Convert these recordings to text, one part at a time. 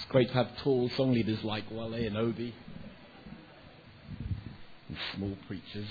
Great to have tall song leaders like Wale and Obi, and small preachers.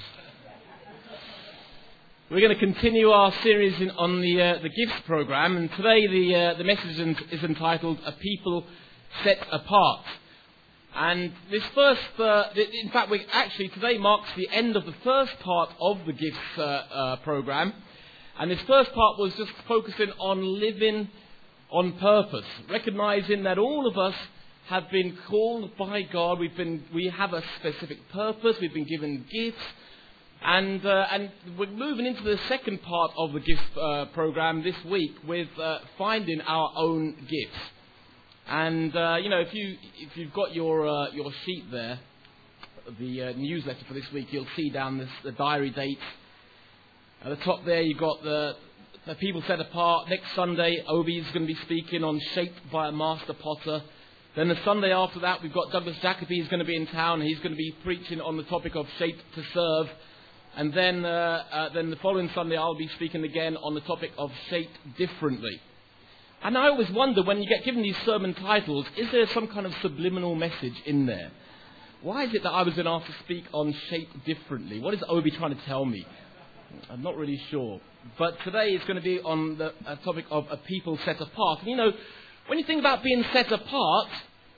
We're going to continue our series on the Gifts program, and today the message is entitled "A People Set Apart." And this first, in fact, today marks the end of the first part of the Gifts program, and this first part was just focusing on living on purpose, recognizing that all of us have been called by God. We have a specific purpose. We've been given gifts, and we're moving into the second part of the Gifts program this week with finding our own gifts. And if you've got your sheet there, the newsletter for this week, you'll see down the diary dates. At the top there, you've got the People Set Apart. Next Sunday, Obi's going to be speaking on Shaped by a Master Potter. Then the Sunday after that, we've got Douglas Jacoby is going to be in town. He's going to be preaching on the topic of Shaped to Serve. And then the following Sunday, I'll be speaking again on the topic of Shaped Differently. And I always wonder, when you get given these sermon titles, is there some kind of subliminal message in there? Why is it that I was been asked to speak on Shaped Differently? What is Obi trying to tell me? I'm not really sure. But today is going to be on the topic of a people set apart. And when you think about being set apart,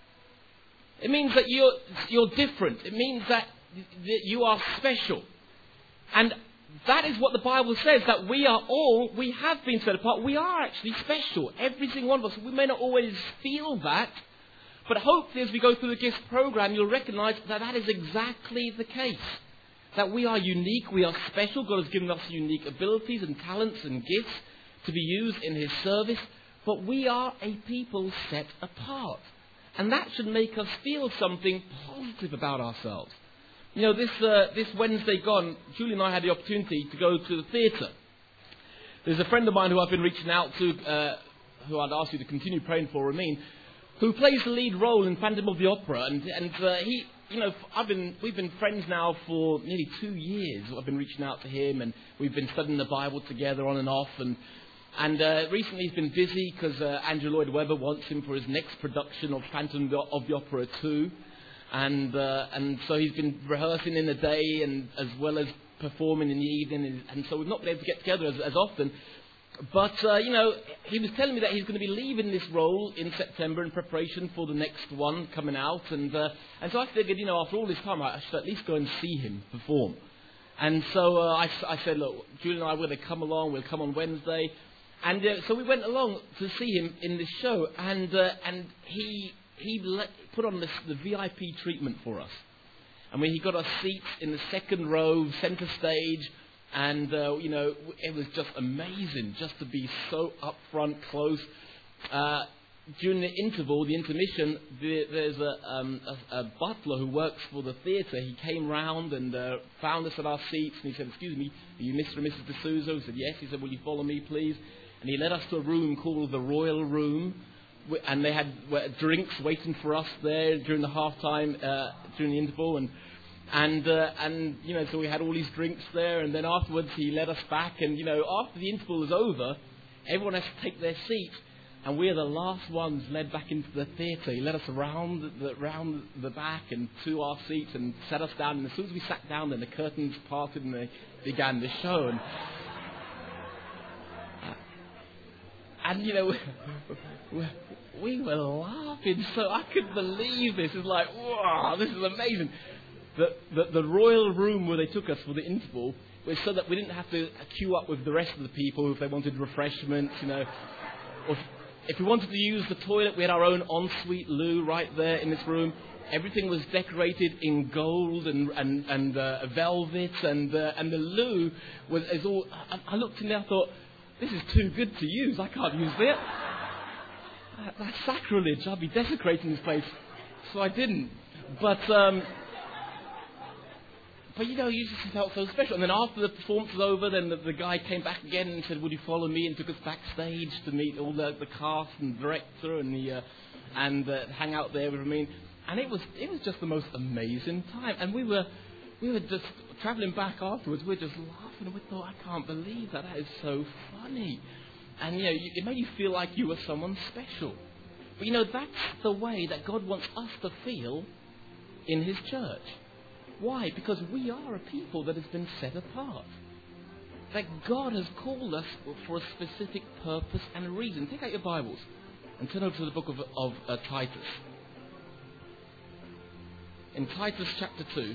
it means that you're different. It means that you are special. And that is what the Bible says, that we have been set apart. We are actually special. Every single one of us. We may not always feel that, but hopefully as we go through the Gifts program, you'll recognize that is exactly the case. That we are unique, we are special. God has given us unique abilities and talents and gifts to be used in His service. But we are a people set apart. And that should make us feel something positive about ourselves. This Wednesday gone, Julie and I had the opportunity to go to the theatre. There's a friend of mine who I've been reaching out to, who I'd ask you to continue praying for, Ramin, who plays the lead role in Phantom of the Opera. And he... we've been friends now for nearly 2 years. I've been reaching out to him, and we've been studying the Bible together on and off. And recently he's been busy because Andrew Lloyd Webber wants him for his next production of Phantom of the Opera 2. And so he's been rehearsing in the day and as well as performing in the evening. And so we've not been able to get together as often. But, he was telling me that he's going to be leaving this role in September in preparation for the next one coming out. And so I figured, after all this time, I should at least go and see him perform. And so I said, look, Julie and I, we're going to come along. We'll come on Wednesday. And so we went along to see him in this show. And he put on the VIP treatment for us. And he got us seats in the second row, centre stage. And, it was just amazing just to be so up front, close. During the intermission, there's a butler who works for the theatre. He came round and found us at our seats. And he said, excuse me, are you Mr. and Mrs. D'Souza? We said, yes. He said, will you follow me, please? And he led us to a room called the Royal Room. And they had drinks waiting for us there during the half-time, during the interval. And so we had all these drinks there, and then afterwards he led us back, and, after the interval was over, everyone has to take their seat, and we are the last ones led back into the theatre. He led us around the back and to our seats and sat us down, and as soon as we sat down, then the curtains parted and they began the show. And we were laughing, so I couldn't believe this. It was like, wow, this is amazing. The Royal Room where they took us for the interval was so that we didn't have to queue up with the rest of the people if they wanted refreshments, Or if we wanted to use the toilet, we had our own ensuite loo right there in this room. Everything was decorated in gold and velvet, and the loo is all. I looked in there, I thought, this is too good to use. I can't use it. That's sacrilege. I'll be desecrating this place. So I didn't. But you just felt so special. And then after the performance was over, then the guy came back again and said, would you follow me? And took us backstage to meet all the cast and director and hang out there with me. And it was just the most amazing time. And we were just travelling back afterwards. We were just laughing. And we thought, I can't believe that. That is so funny. And, it made you feel like you were someone special. But that's the way that God wants us to feel in his church. Why? Because we are a people that has been set apart. That God has called us for a specific purpose and reason. Take out your Bibles and turn over to the book of Titus. In Titus chapter 2,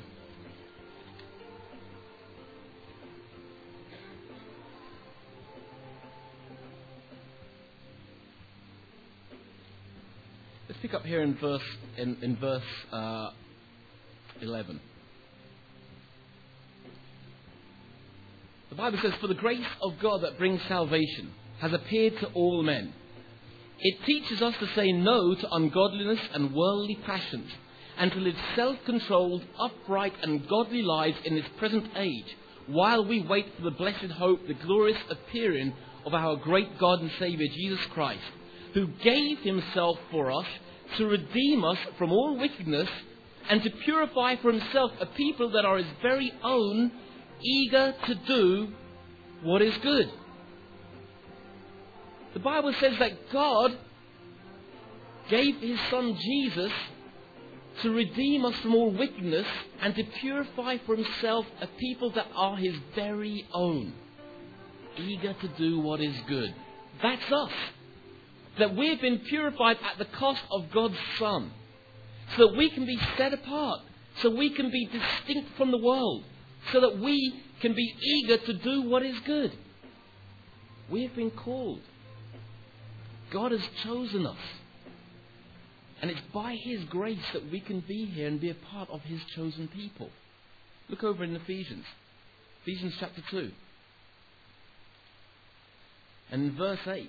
let's pick up here in verse 11. The Bible says, "For the grace of God that brings salvation has appeared to all men. It teaches us to say no to ungodliness and worldly passions, and to live self-controlled, upright and godly lives in this present age, while we wait for the blessed hope, the glorious appearing of our great God and Saviour Jesus Christ, who gave himself for us to redeem us from all wickedness and to purify for himself a people that are his very own, eager to do what is good." The Bible says that God gave his Son Jesus to redeem us from all wickedness and to purify for himself a people that are his very own, eager to do what is good. That's us. That we've been purified at the cost of God's Son, so that we can be set apart, so we can be distinct from the world, so that we can be eager to do what is good. We have been called. God has chosen us. And it's by his grace that we can be here and be a part of his chosen people. Look over in Ephesians. Ephesians chapter 2. And in verse 8.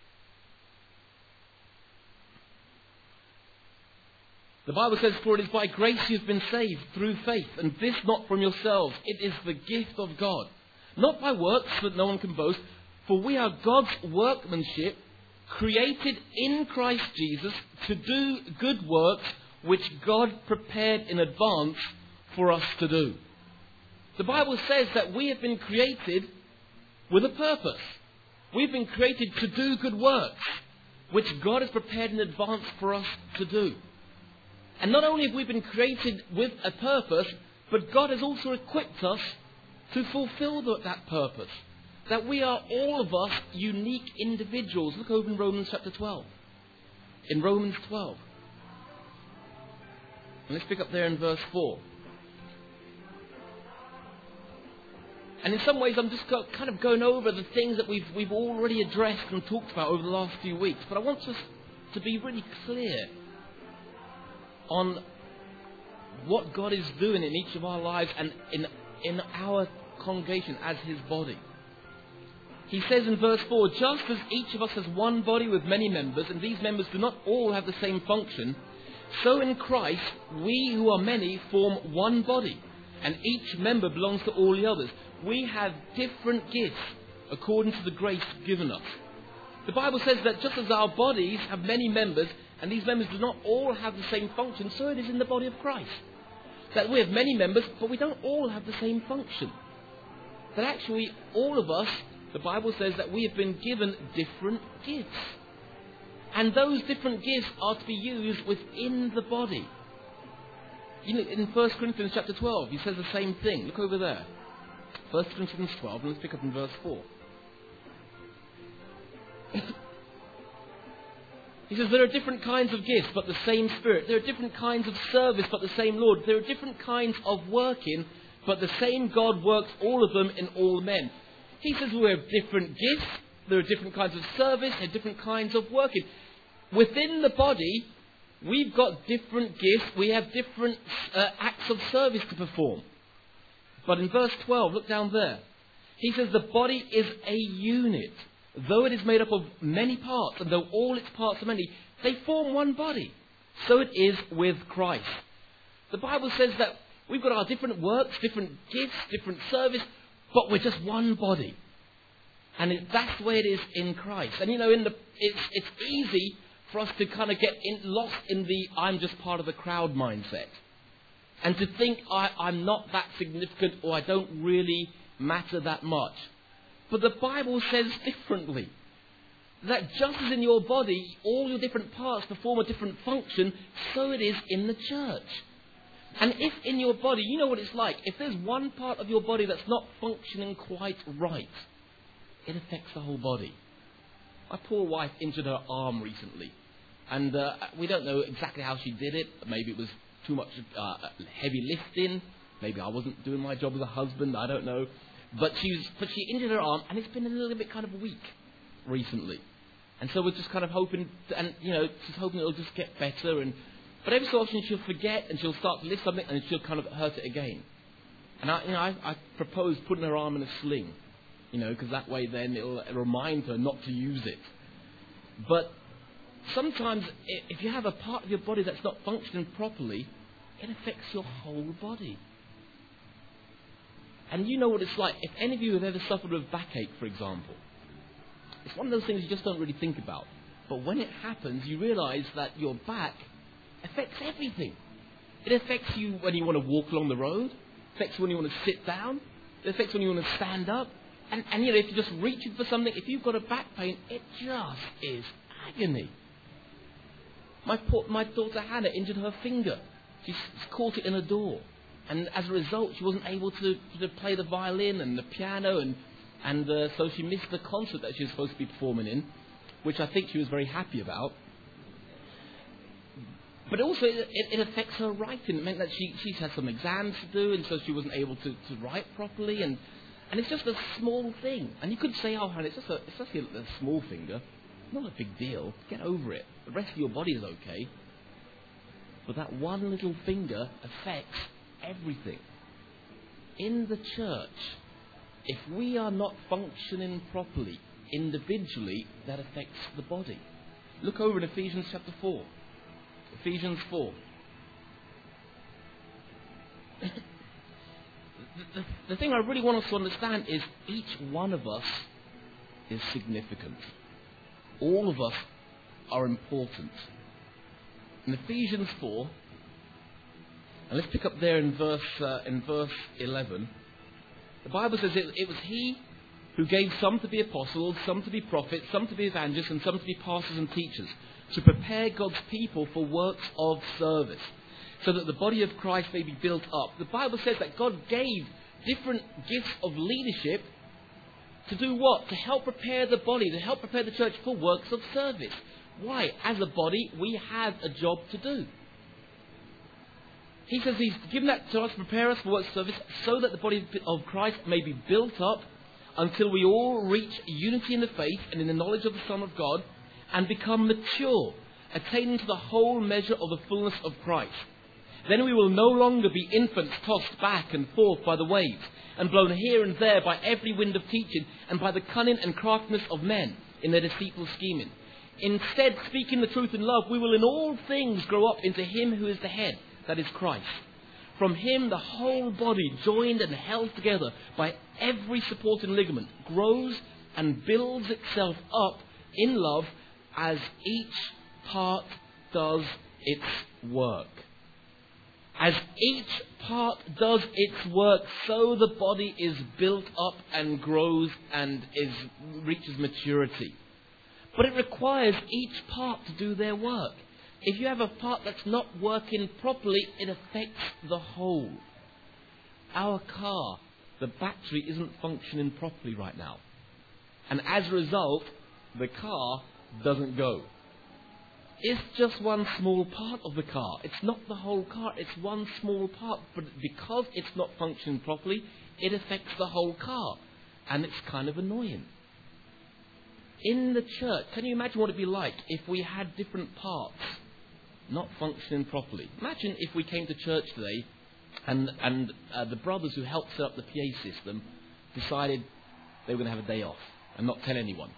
The Bible says, "For it is by grace you have been saved through faith, and this not from yourselves. It is the gift of God. Not by works, that no one can boast. For we are God's workmanship, created in Christ Jesus to do good works, which God prepared in advance for us to do." The Bible says that we have been created with a purpose. We've been created to do good works, which God has prepared in advance for us to do. And not only have we been created with a purpose, but God has also equipped us to fulfill that purpose. That we are, all of us, unique individuals. Look over in Romans chapter 12. In Romans 12. And let's pick up there in verse 4. And in some ways I'm just kind of going over the things that we've already addressed and talked about over the last few weeks. But I want us to be really clear on what God is doing in each of our lives and in our congregation as his body. He says in verse 4, "Just as each of us has one body with many members, and these members do not all have the same function, so in Christ we who are many form one body, and each member belongs to all the others." We have different gifts according to the grace given us. The Bible says that just as our bodies have many members, and these members do not all have the same function, so it is in the body of Christ. That we have many members, but we don't all have the same function. That actually all of us, the Bible says that we have been given different gifts. And those different gifts are to be used within the body. In 1 Corinthians chapter 12, he says the same thing. Look over there. 1 Corinthians 12, and let's pick up in verse 4. He says, "There are different kinds of gifts, but the same Spirit. There are different kinds of service, but the same Lord. There are different kinds of working, but the same God works all of them in all men." He says we have different gifts, there are different kinds of service, and different kinds of working. Within the body, we've got different gifts, we have different acts of service to perform. But in verse 12, look down there. He says the body is a unit. Though it is made up of many parts, and though all its parts are many, they form one body. So it is with Christ. The Bible says that we've got our different works, different gifts, different service, but we're just one body. And that's the way it is in Christ. And it's easy for us to kind of get lost in the "I'm just part of the crowd" mindset. And to think I'm not that significant, or I don't really matter that much. But the Bible says differently. that just as in your body, all your different parts perform a different function, so it is in the church. And if in your body, you know what it's like, if there's one part of your body that's not functioning quite right, it affects the whole body. My poor wife injured her arm recently. And we don't know exactly how she did it. Maybe it was too much heavy lifting. Maybe I wasn't doing my job as a husband. I don't know. But she injured her arm, and it's been a little bit kind of weak recently. And so we're just kind of hoping, she's hoping it'll just get better. But every so often she'll forget, and she'll start to lift something, and she'll kind of hurt it again. And I propose putting her arm in a sling, because that way then it'll remind her not to use it. But sometimes, if you have a part of your body that's not functioning properly, it affects your whole body. And you know what it's like. If any of you have ever suffered with backache, for example, it's one of those things you just don't really think about. But when it happens, you realize that your back affects everything. It affects you when you want to walk along the road. It affects you when you want to sit down. It affects when you want to stand up. And if you're just reaching for something, if you've got a back pain, it just is agony. My daughter Hannah injured her finger. She caught it in a door. And as a result, she wasn't able to play the violin and the piano. And so she missed the concert that she was supposed to be performing in, which I think she was very happy about. But also, it affects her writing. It meant that she had some exams to do, and so she wasn't able to write properly. And it's just a small thing. And you could say, oh, Hannah, it's just a small finger. Not a big deal. Get over it. The rest of your body is okay. But that one little finger affects everything. In the church, if we are not functioning properly individually, that affects the body. Look over in Ephesians chapter 4. Ephesians 4. The thing I really want us to understand is each one of us is significant. All of us are important. In Ephesians 4, and let's pick up there in verse 11, the Bible says it was He who gave some to be apostles, some to be prophets, some to be evangelists, and some to be pastors and teachers, to prepare God's people for works of service, so that the body of Christ may be built up. The Bible says that God gave different gifts of leadership to do what? To help prepare the body, to help prepare the church for works of service. Why? As a body, we have a job to do. He says He's given that to us to prepare us for works of service, so that the body of Christ may be built up until we all reach unity in the faith and in the knowledge of the Son of God, and become mature, attaining to the whole measure of the fullness of Christ. Then we will no longer be infants tossed back and forth by the waves, and blown here and there by every wind of teaching, and by the cunning and craftiness of men in their deceitful scheming. Instead, speaking the truth in love, we will in all things grow up into Him who is the head, that is Christ. From Him the whole body, joined and held together by every supporting ligament, grows and builds itself up in love as each part does its work. As each part does its work, so the body is built up and grows and reaches maturity. But it requires each part to do their work. If you have a part that's not working properly, it affects the whole. Our car, the battery isn't functioning properly right now. And as a result, the car doesn't go. It's just one small part of the car. It's not the whole car. It's one small part. But because it's not functioning properly, it affects the whole car. And it's kind of annoying. In the church, can you imagine what it'd be like if we had different parts not functioning properly? Imagine if we came to church today and the brothers who helped set up the PA system decided they were going to have a day off and not tell anyone.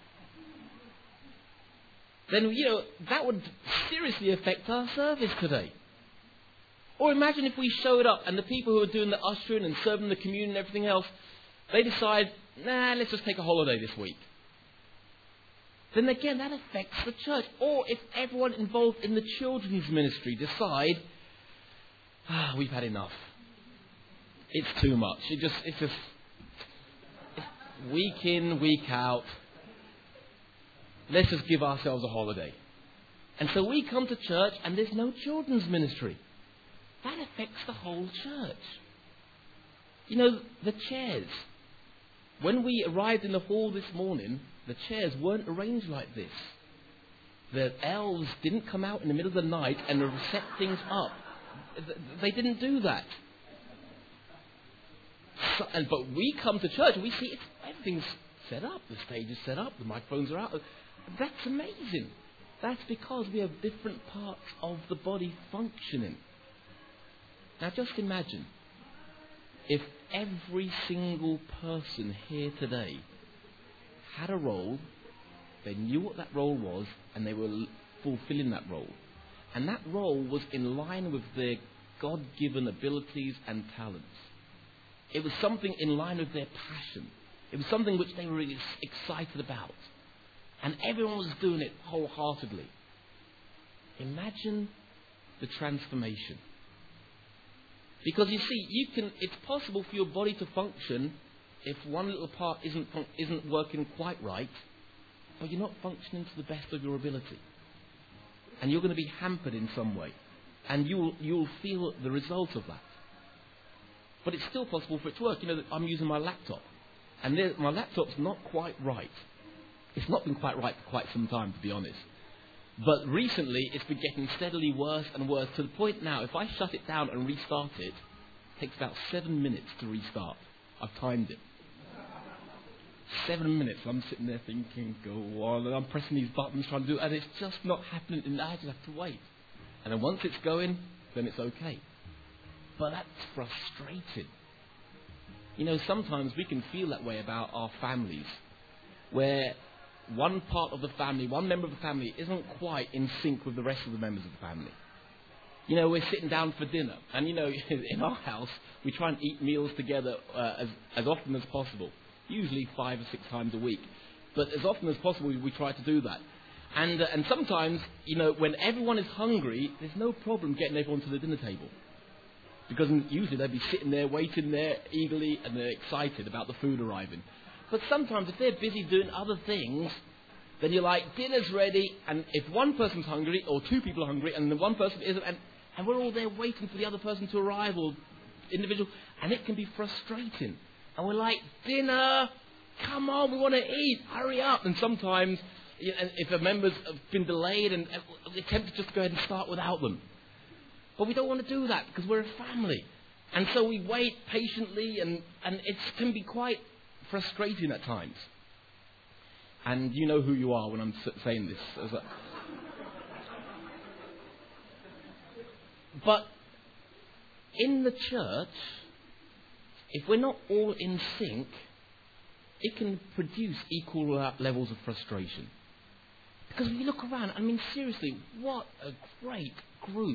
Then, that would seriously affect our service today. Or imagine if we showed up and the people who are doing the ushering and serving the communion and everything else, they decide, let's just take a holiday this week. Then again, that affects the church. Or if everyone involved in the children's ministry decide, we've had enough. It's too much. It's just week in, week out. let's just give ourselves a holiday. And so we come to church and there's no children's ministry. That affects the whole church. You know, the chairs. When we arrived in the hall this morning, the chairs weren't arranged like this. The elves didn't come out in the middle of the night and set things up. They didn't do that. But we come to church and we see everything's set up. The stage is set up. The microphones are out. That's amazing. That's because we have different parts of the body functioning. Now just imagine if every single person here today had a role, they knew what that role was, and they were fulfilling that role. And that role was in line with their God-given abilities and talents. It was something in line with their passion. It was something which they were really excited about. And everyone was doing it wholeheartedly. Imagine the transformation. Because you see, it's possible for your body to function if one little part isn't working quite right, but you're not functioning to the best of your ability. And you're going to be hampered in some way. And you'll feel the result of that. But it's still possible for it to work. You know, I'm using my laptop. And my laptop's not quite right. It's not been quite right for quite some time, to be honest. But recently, it's been getting steadily worse and worse, to the point now, if I shut it down and restart it, it takes about 7 minutes to restart. I've timed it. 7 minutes. I'm sitting there thinking, go on, and I'm pressing these buttons trying to do it, and it's just not happening, and I just have to wait. And then once it's going, then it's okay. But that's frustrating. You know, sometimes we can feel that way about our families, where one part of the family, one member of the family isn't quite in sync with the rest of the members of the family. You know, we're sitting down for dinner, and you know, in our house, we try and eat meals together as often as possible. Usually 5 or 6 times a week. But as often as possible, we try to do that. And sometimes, you know, when everyone is hungry, there's no problem getting everyone to the dinner table. Because usually they'll be sitting there, waiting there eagerly, and they're excited about the food arriving. But sometimes if they're busy doing other things, then you're like, dinner's ready, and if one person's hungry, or 2 people are hungry, and the one person isn't, and we're all there waiting for the other person to arrive, or individual, and it can be frustrating. And we're like, dinner, come on, we want to eat, hurry up. And sometimes, if a member's been delayed, and we're tempted just to go ahead and start without them. But we don't want to do that, because we're a family. And so we wait patiently, and it can be quite frustrating at times. And you know who you are when I'm saying this. But in the church, if we're not all in sync, it can produce equal levels of frustration. Because when you look around, I mean, seriously, what a great group.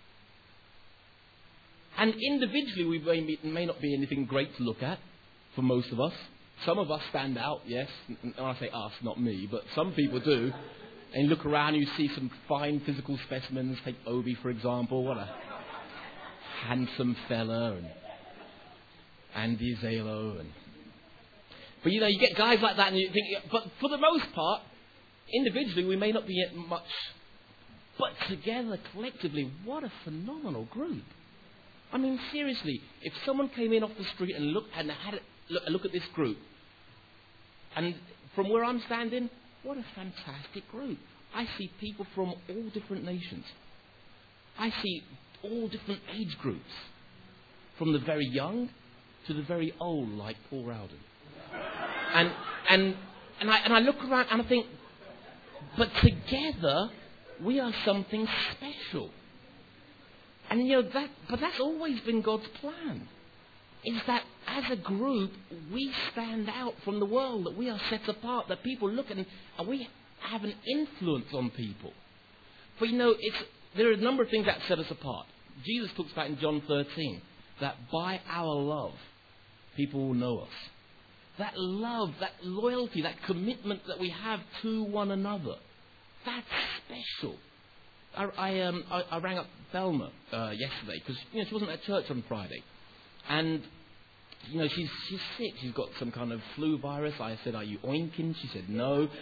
And individually, we may not be anything great to look at for most of us. Some of us stand out, yes. And I say us, not me, but some people do. And you look around, you see some fine physical specimens. Take Obi, for example. What a handsome fella. And Andy Zalo. But, you know, you get guys like that, and you think... But for the most part, individually, we may not be much. But together, collectively, what a phenomenal group. I mean, seriously, if someone came in off the street and had a look at this group, and from where I'm standing, what a fantastic group. I see people from all different nations. I see all different age groups, from the very young to the very old, like Paul Rowden. And I look around and I think, but together we are something special. And you know but that's always been God's plan. Is that as a group we stand out from the world, that we are set apart, that people look at and we have an influence on people. But you know, there are a number of things that set us apart. Jesus talks about in John 13 that by our love people will know us. That love, that loyalty, that commitment that we have to one another, that's special. I rang up Thelma yesterday because she wasn't at church on Friday, and she's sick. She's got some kind of flu virus. I said, "Are you oinking?" She said, "No."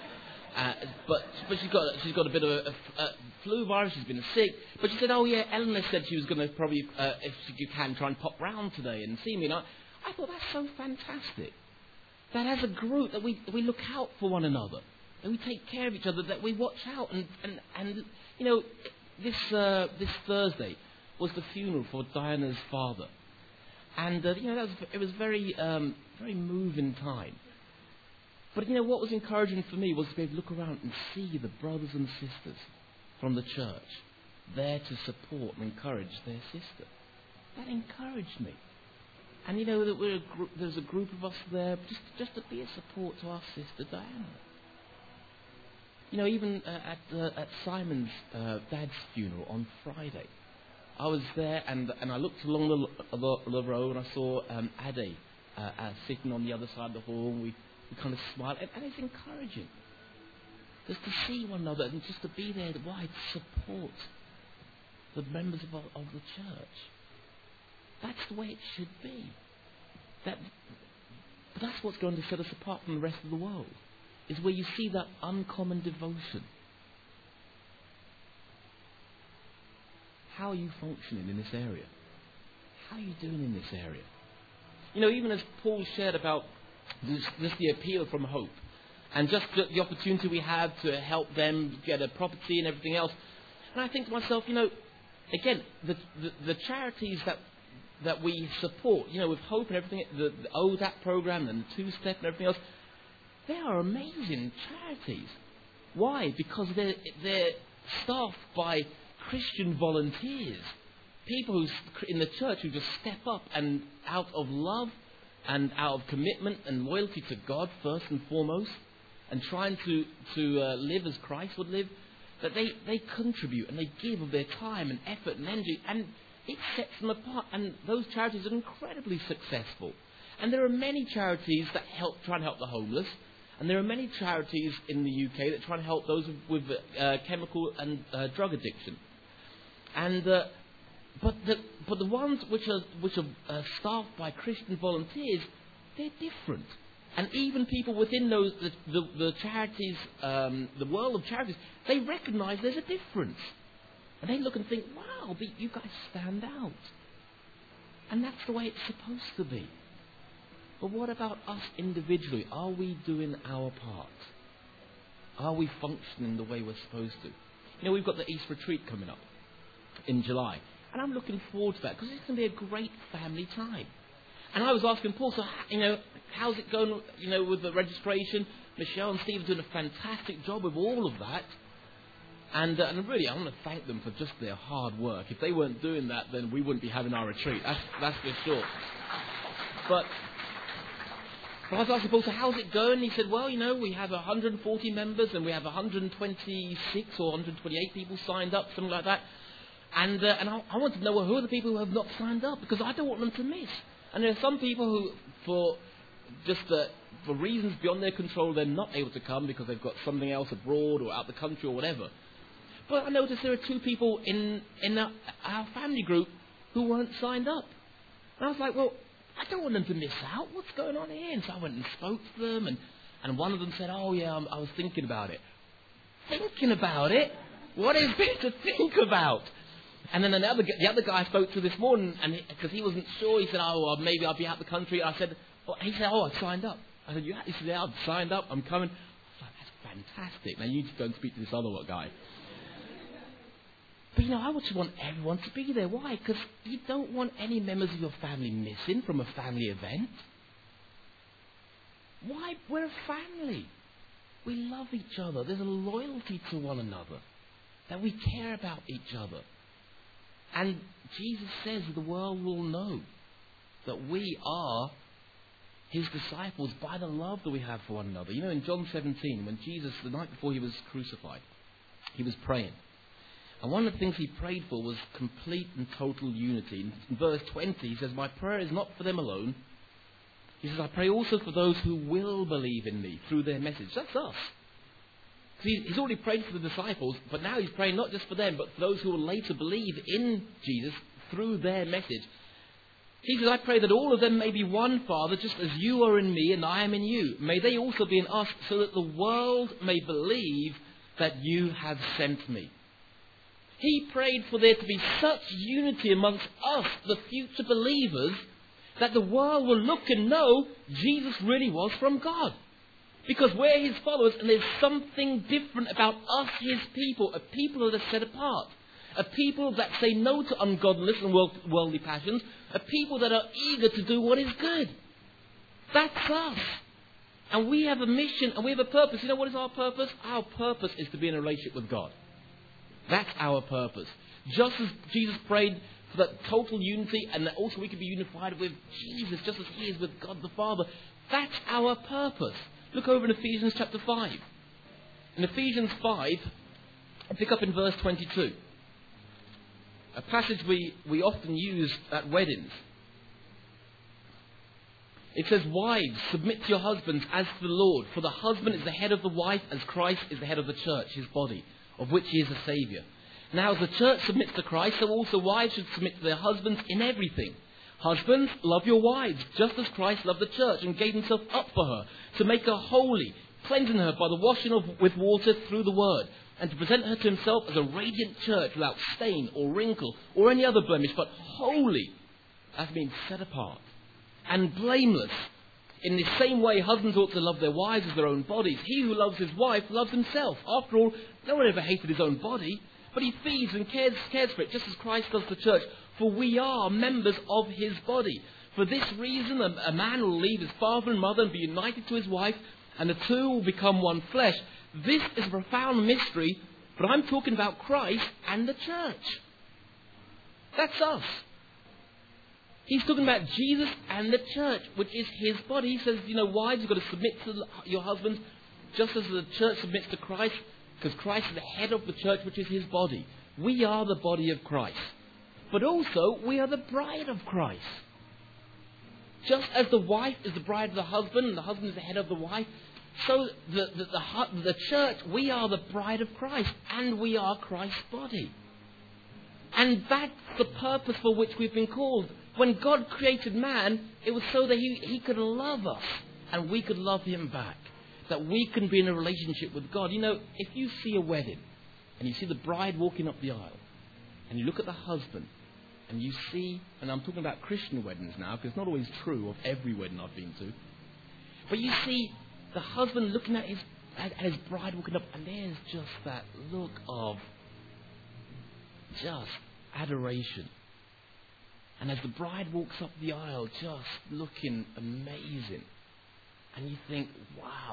But she's got a bit of a flu virus. She's been sick. But she said, oh yeah, Eleanor said she was going to probably, if you can, try and pop round today and see me. And I thought that's so fantastic. That as a group that we look out for one another, that we take care of each other, that we watch out. And you know, this Thursday was the funeral for Diana's father, and you know, it was very very moving time. But you know what was encouraging for me was to be able to look around and see the brothers and sisters from the church there to support and encourage their sister. That encouraged me. And you know that there's a group of us there just to be a support to our sister Diana. You know, even at Simon's dad's funeral on Friday, I was there and I looked along the road and I saw Ade sitting on the other side of the hall. And we kind of smiled, and it's encouraging just to see one another and just to be there to support the members of the church. That's the way it should be. But that's what's going to set us apart from the rest of the world, is where you see that uncommon devotion. How are you functioning in this area? How are you doing in this area? You know, even as Paul shared about just the appeal from Hope, and just the opportunity we have to help them get a property and everything else. And I think to myself, you know, again, the charities that we support, you know, with Hope and everything, the ODAP program and the Two-Step and everything else, they are amazing charities. Why? Because they're staffed by Christian volunteers, people who in the church who just step up and out of love and out of commitment and loyalty to God first and foremost, and trying to live as Christ would live, that they contribute and they give of their time and effort and energy, and it sets them apart. And those charities are incredibly successful. And there are many charities that try and help the homeless, and there are many charities in the UK that try and help those with chemical and drug addiction. And but the ones which are staffed by Christian volunteers, they're different. And even people within those the charities, the world of charities, they recognise there's a difference, and they look and think, "Wow, but you guys stand out." And that's the way it's supposed to be. But what about us individually? Are we doing our part? Are we functioning the way we're supposed to? You know, we've got the East Retreat coming up in July. And I'm looking forward to that because it's going to be a great family time. And I was asking Paul, so, you know, how's it going, you know, with the registration? Michelle and Steve are doing a fantastic job with all of that. And really, I want to thank them for just their hard work. If they weren't doing that, then we wouldn't be having our retreat. That's for sure. But I was asking Paul, so how's it going? He said, well, you know, we have 140 members and we have 126 or 128 people signed up, something like that. And I want to know who are the people who have not signed up, because I don't want them to miss. And there are some people who, for reasons beyond their control, they're not able to come because they've got something else abroad or out the country or whatever. But I noticed there are 2 people in our family group who weren't signed up. And I was like, well, I don't want them to miss out. What's going on here? And so I went and spoke to them, and one of them said, oh yeah, I was thinking about it. Thinking about it? What is there to think about? And then the other guy I spoke to this morning, and because he wasn't sure, he said, oh, well, maybe I'll be out the country. I said, he said, oh, I've signed up. I said, he said, yeah, I've signed up, I'm coming. I was like, that's fantastic. Now you just go and speak to this other guy. But, you know, I just want everyone to be there. Why? Because you don't want any members of your family missing from a family event. Why? We're a family. We love each other. There's a loyalty to one another, that we care about each other. And Jesus says the world will know that we are His disciples by the love that we have for one another. You know, in John 17, when Jesus, the night before He was crucified, He was praying. And one of the things He prayed for was complete and total unity. In verse 20, He says, my prayer is not for them alone. He says, I pray also for those who will believe in me through their message. That's us. He's already prayed for the disciples, but now He's praying not just for them, but for those who will later believe in Jesus through their message. He says, I pray that all of them may be one, Father, just as you are in me and I am in you. May they also be in us, so that the world may believe that you have sent me. He prayed for there to be such unity amongst us, the future believers, that the world will look and know Jesus really was from God. Because we're his followers, and there's something different about us, his people, a people that are set apart. A people that say no to ungodliness and worldly passions. A people that are eager to do what is good. That's us. And we have a mission and we have a purpose. You know what is our purpose? Our purpose is to be in a relationship with God. That's our purpose. Just as Jesus prayed for that total unity, and that also we could be unified with Jesus, just as he is with God the Father. That's our purpose. Look over in Ephesians chapter 5. In Ephesians 5, pick up in verse 22. A passage we often use at weddings. It says, wives, submit to your husbands as to the Lord. For the husband is the head of the wife, as Christ is the head of the church, his body, of which he is the Saviour. Now as the church submits to Christ, so also wives should submit to their husbands in everything. Husbands, love your wives, just as Christ loved the church and gave himself up for her, to make her holy, cleansing her by the washing with water through the word, and to present her to himself as a radiant church without stain or wrinkle or any other blemish, but holy, as being set apart, and blameless. In the same way, husbands ought to love their wives as their own bodies. He who loves his wife loves himself. After all, no one ever hated his own body, but he feeds and cares for it, just as Christ does the church. For we are members of his body. For this reason, a man will leave his father and mother and be united to his wife, and the two will become one flesh. This is a profound mystery, but I'm talking about Christ and the church. That's us. He's talking about Jesus and the church, which is his body. He says, wives, you've got to submit to your husbands just as the church submits to Christ, because Christ is the head of the church, which is his body. We are the body of Christ. But also, we are the bride of Christ. Just as the wife is the bride of the husband, and the husband is the head of the wife, so the church, we are the bride of Christ, and we are Christ's body. And that's the purpose for which we've been called. When God created man, it was so that he could love us, and we could love him back. That we can be in a relationship with God. If you see a wedding, and you see the bride walking up the aisle, and you look at the husband, and you see, and I'm talking about Christian weddings now, because it's not always true of every wedding I've been to, but you see the husband looking at his bride walking up, and there's just that look of just adoration. And as the bride walks up the aisle, just looking amazing. And you think, wow,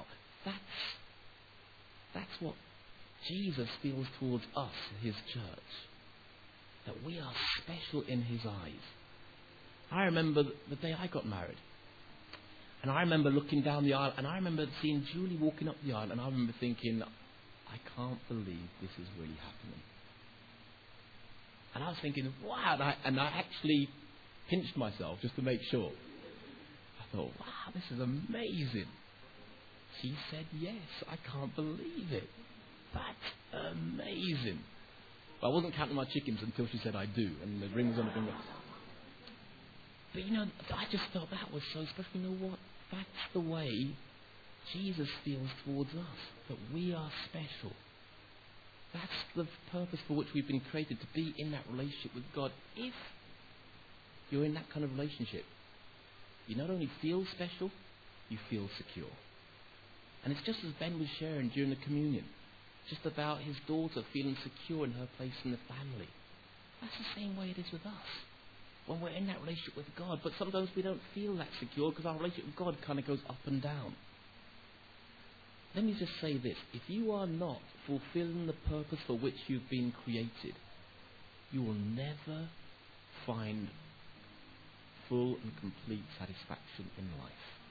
that's what Jesus feels towards us, his church. That we are special in his eyes. I remember the day I got married. And I remember looking down the aisle, and I remember seeing Julie walking up the aisle, and I remember thinking, I can't believe this is really happening. And I was thinking, wow, and I actually pinched myself just to make sure. I thought, wow, this is amazing. She said yes. I can't believe it. That's amazing. But I wasn't counting my chickens until she said I do, and the ring was on the finger. But I just felt that was so special. You know what? That's the way Jesus feels towards us, that we are special. That's the purpose for which we've been created, to be in that relationship with God. If you're in that kind of relationship, you not only feel special, you feel secure. And it's just as Ben was sharing during the communion, just about his daughter feeling secure in her place in the family. That's the same way it is with us. When we're in that relationship with God, but sometimes we don't feel that secure because our relationship with God kind of goes up and down. Let me just say this. If you are not fulfilling the purpose for which you've been created, you will never find full and complete satisfaction in life.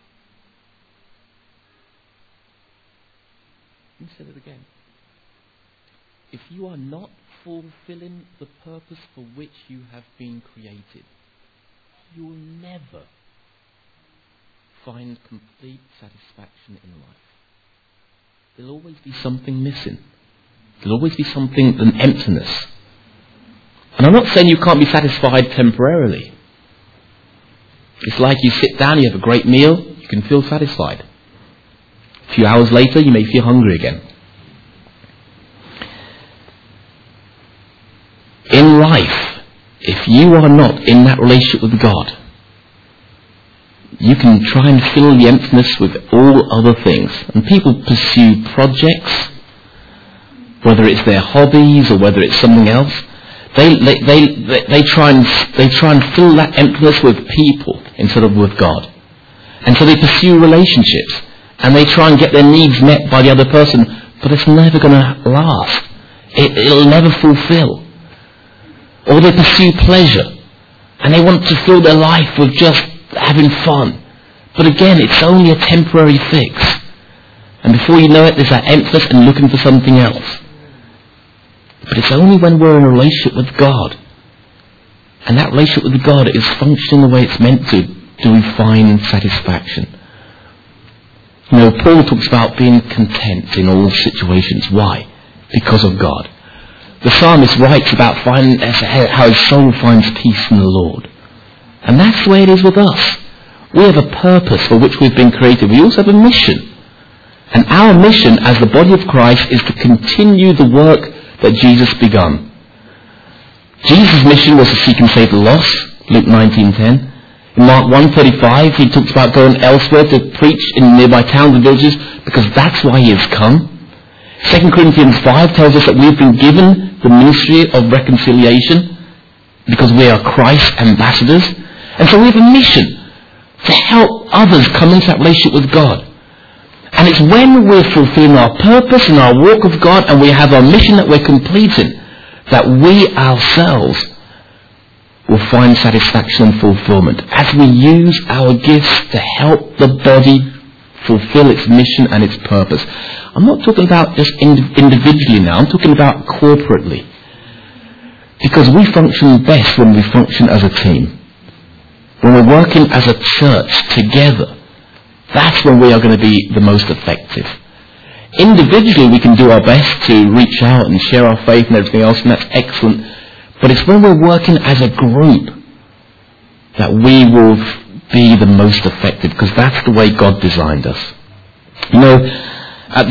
Let me say that again. If you are not fulfilling the purpose for which you have been created, you will never find complete satisfaction in life. There'll always be something missing. There'll always be something, an emptiness. And I'm not saying you can't be satisfied temporarily. It's like you sit down, you have a great meal, you can feel satisfied. A few hours later, you may feel hungry again. In life, if you are not in that relationship with God, you can try and fill the emptiness with all other things. And people pursue projects, whether it's their hobbies or whether it's something else. They try and fill that emptiness with people instead of with God. And so they pursue relationships, and they try and get their needs met by the other person, but it's never going to last. It'll never fulfill. Or they pursue pleasure, and they want to fill their life with just having fun. But again, it's only a temporary fix. And before you know it, there's that emptiness and looking for something else. But it's only when we're in a relationship with God, and that relationship with God is functioning the way it's meant to, do we find satisfaction. You know, Paul talks about being content in all situations. Why? Because of God. The psalmist writes about finding how his soul finds peace in the Lord. And that's the way it is with us. We have a purpose for which we've been created. We also have a mission. And our mission as the body of Christ is to continue the work that Jesus begun. Jesus' mission was to seek and save the lost, Luke 19:10. In Mark 1:35, he talks about going elsewhere to preach in nearby towns and villages, because that's why he has come. 2 Corinthians 5 tells us that we've been given the ministry of reconciliation because we are Christ's ambassadors. And so we have a mission to help others come into that relationship with God. And it's when we're fulfilling our purpose in our walk with God and we have our mission that we're completing, that we ourselves will find satisfaction and fulfillment as we use our gifts to help the body fulfill its mission and its purpose. I'm not talking about just individually now, I'm talking about corporately. Because we function best when we function as a team. When we're working as a church together, that's when we are going to be the most effective. Individually we can do our best to reach out and share our faith and everything else, and that's excellent. But it's when we're working as a group that we will be the most effective, because that's the way God designed us. You know, at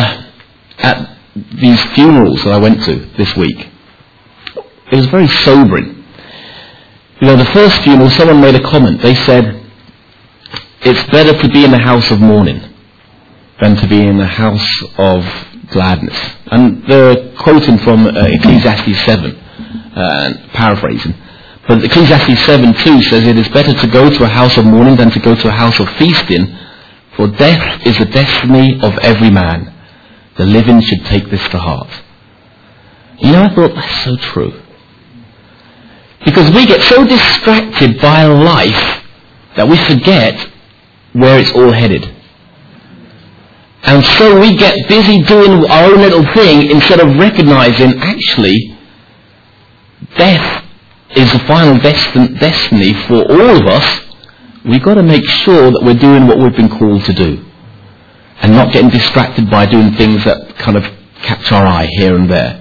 these funerals that I went to this week, it was very sobering. You know, the first funeral, someone made a comment. They said, it's better to be in the house of mourning than to be in the house of gladness. And they're quoting from Ecclesiastes 7, paraphrasing. But Ecclesiastes 7:2 says, it is better to go to a house of mourning than to go to a house of feasting, for death is the destiny of every man. The living should take this to heart. You know, I thought, that's so true. Because we get so distracted by life that we forget where it's all headed. And so we get busy doing our own little thing instead of recognizing, actually, death is the final destiny for all of us. We've got to make sure that we're doing what we've been called to do, and not getting distracted by doing things that kind of catch our eye here and there.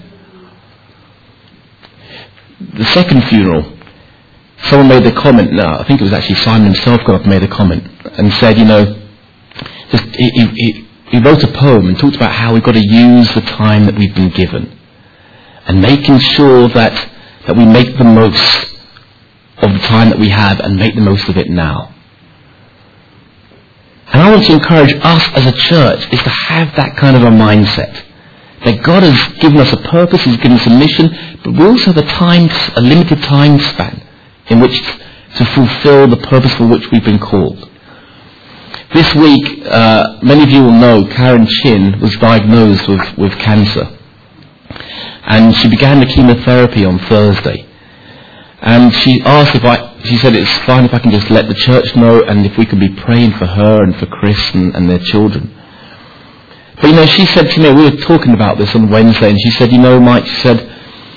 The second funeral, someone made a comment. No, I think it was actually Simon himself got up and made a comment and said, you know, he wrote a poem and talked about how we've got to use the time that we've been given, and making sure that we make the most of the time that we have and make the most of it now. And I want to encourage us as a church is to have that kind of a mindset. That God has given us a purpose, He's given us a mission, but we also have a limited time span in which to fulfill the purpose for which we've been called. This week, many of you will know Karen Chin was diagnosed with cancer. And she began the chemotherapy on Thursday. And she asked she said it's fine if I can just let the church know, and if we can be praying for her and for Chris and their children. But you know, she said to me, we were talking about this on Wednesday, and she said, you know, Mike, she said,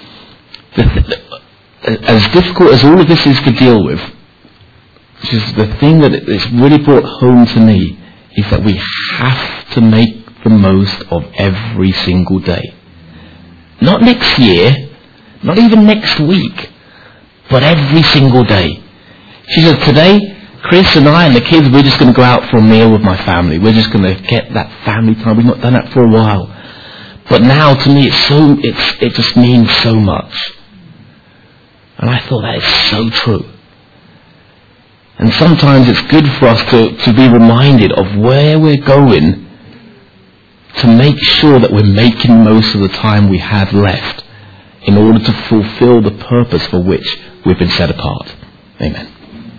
as difficult as all of this is to deal with, she says, the thing that it's really brought home to me is that we have to make the most of every single day. Not next year, not even next week, but every single day. She said, today, Chris and I and the kids, we're just going to go out for a meal with my family. We're just going to get that family time. We've not done that for a while. But now, to me, it just means so much. And I thought that is so true. And sometimes it's good for us to be reminded of where we're going, to make sure that we're making most of the time we have left in order to fulfill the purpose for which we've been set apart. Amen.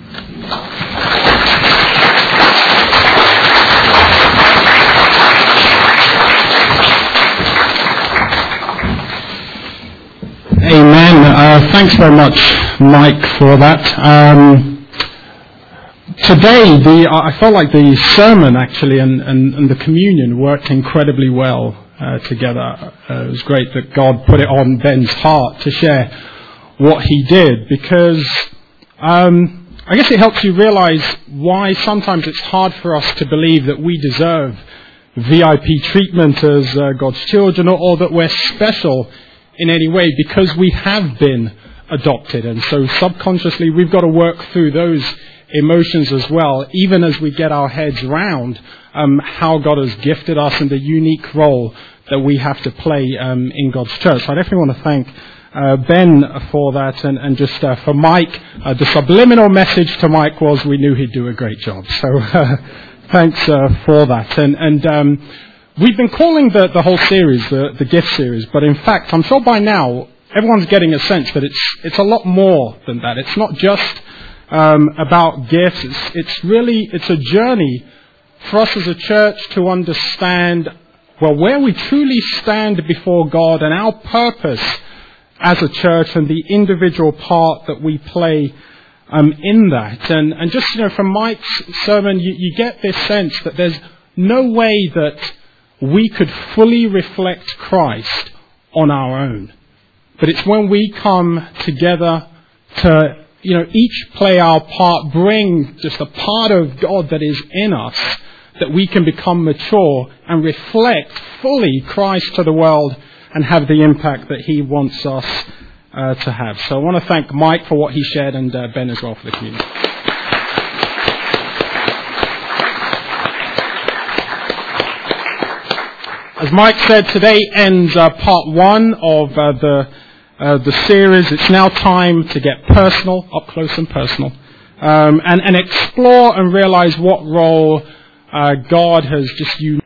Amen. Thanks very much, Mike, for that. Today, I felt like the sermon actually and the communion worked incredibly well together. It was great that God put it on Ben's heart to share what he did, because I guess it helps you realize why sometimes it's hard for us to believe that we deserve VIP treatment as God's children, or that we're special in any way, because we have been adopted. And so subconsciously we've got to work through those emotions as well, even as we get our heads around how God has gifted us and the unique role that we have to play in God's church. So I definitely want to thank Ben for that, and just for Mike. The subliminal message to Mike was we knew he'd do a great job. So thanks for that. And we've been calling the whole series the gift series, but in fact, I'm sure by now everyone's getting a sense that it's a lot more than that. It's not just about gifts. It's a journey for us as a church to understand, well, where we truly stand before God and our purpose as a church and the individual part that we play in that. And just, from Mike's sermon, you get this sense that there's no way that we could fully reflect Christ on our own. But it's when we come together to, each play our part, bring just a part of God that is in us, that we can become mature and reflect fully Christ to the world and have the impact that he wants us to have. So I want to thank Mike for what he shared, and Ben as well for the community. As Mike said, today ends part one of the series. It's now time to get personal, up close and personal, and explore and realize what role God has just used.